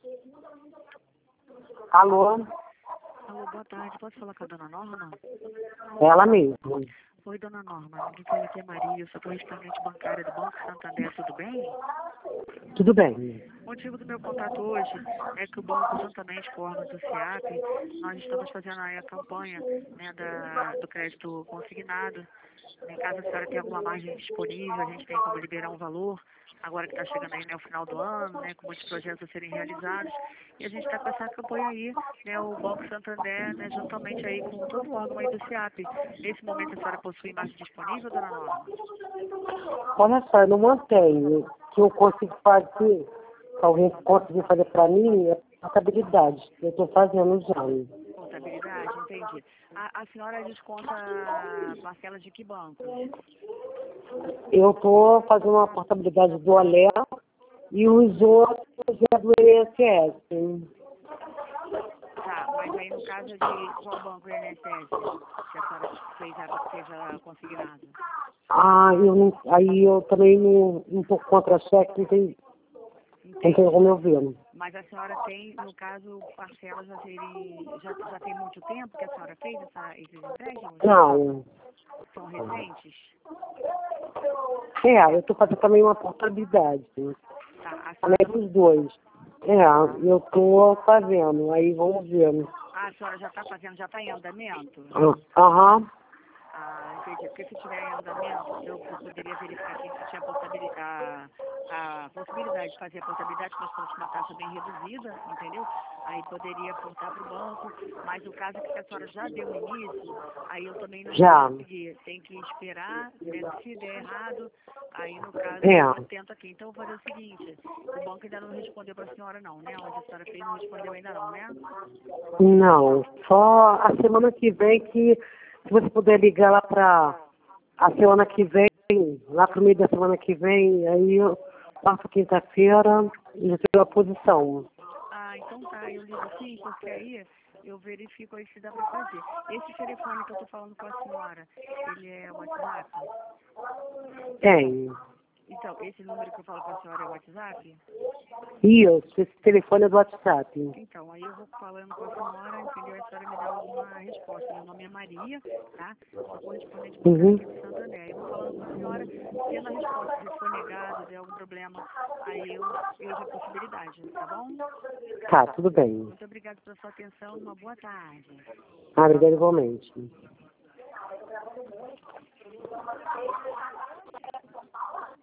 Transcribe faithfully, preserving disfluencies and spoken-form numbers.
Alô? Alô, boa tarde. Posso falar com a dona Norma? Ela mesma. Oi, dona Norma. Me fala aqui é Maria. Eu sou correspondente bancária do Banco Santander. Tudo bem? Tudo bem. O motivo do meu contato hoje é que o Banco, juntamente com o órgão do SEAP, nós estamos fazendo aí a campanha, né, da, do crédito consignado. Em caso a senhora tenha alguma margem disponível, a gente tem como liberar um valor, agora que está chegando aí, né, o final do ano, né, com muitos projetos a serem realizados. E a gente está com essa campanha aí, né, o Banco Santander, né, juntamente aí com todo o órgão aí do SEAP. Nesse momento a senhora possui margem disponível, dona Norma? Olha só, eu não mantenho. O que eu consigo fazer, que alguém conseguir fazer para mim, é contabilidade. Eu estou fazendo já. Contabilidade, entendi. A, a senhora desconta parcelas de que banco? Eu estou fazendo uma contabilidade do Olé e os outros é do I N S S. Tá, mas aí no caso de qual banco I N S S que a senhora fez a, seja consignado? Ah, eu não, aí eu também não, um pouco contra cheque, não tem, não tem como eu ver. Mas a senhora tem, no caso, parcelas a serem, já, já tem muito tempo que a senhora fez essa, esses empréstimos? Não. São recentes? É, eu estou fazendo também uma contabilidade. Tá, a Além senhora, dos dois. É, eu estou fazendo, aí vamos ver. ah, a senhora já está fazendo, já está em andamento? Aham. Ah, entendi. Porque se tiver em andamento, eu, eu poderia verificar aqui se tinha a possibilidade, a, a possibilidade de fazer a portabilidade, nós estamos com uma taxa bem reduzida, entendeu? Aí poderia apontar para o banco, mas o caso é que a senhora já deu início, aí eu também não Já. vou conseguir. Tem que esperar, né? Se der errado, aí no caso É. eu tento aqui. Então eu vou fazer o seguinte, o banco ainda não respondeu para a senhora não, né? Onde a senhora fez não respondeu ainda não, né? Não, só a semana que vem que, se você puder ligar lá para a semana que vem, lá pro meio da semana que vem, aí eu passo quinta-feira e já tenho a posição. Ah, então tá, eu ligo sim, porque aí eu verifico aí se dá pra fazer. Esse telefone que eu tô falando com a senhora, ele é WhatsApp? Tem. Então, esse número que eu falo com a senhora é WhatsApp? Isso, esse telefone é do WhatsApp. Então, aí eu vou falando com a senhora, entendeu? A senhora me dá alguma resposta. Meu nome é Maria, tá? Sou correspondente bancária Uhum. aqui do Santander. Eu vou falando com a senhora, tendo a resposta, se for negado, der algum problema, aí eu vejo a possibilidade, tá bom? Tá, tudo bem. Muito obrigada pela sua atenção, uma boa tarde. Ah, obrigada igualmente.